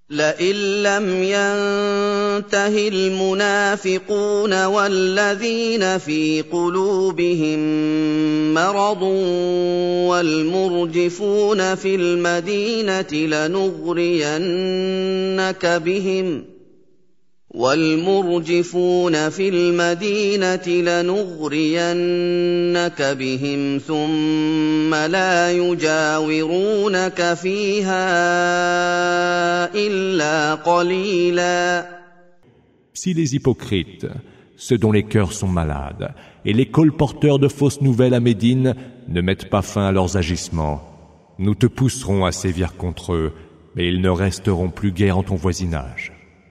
لئن لم ينته المنافقون والذين في قلوبهم مرض والمرجفون في المدينة لنغرينك بهم ثم لا يجاورونك فيها إلا قليلا. Si les hypocrites, ceux dont les cœurs sont malades, et les colporteurs de fausses nouvelles à Médine ne mettent pas fin à leurs agissements, nous te pousserons à sévir contre eux, mais ils ne resteront plus guère en ton voisinage.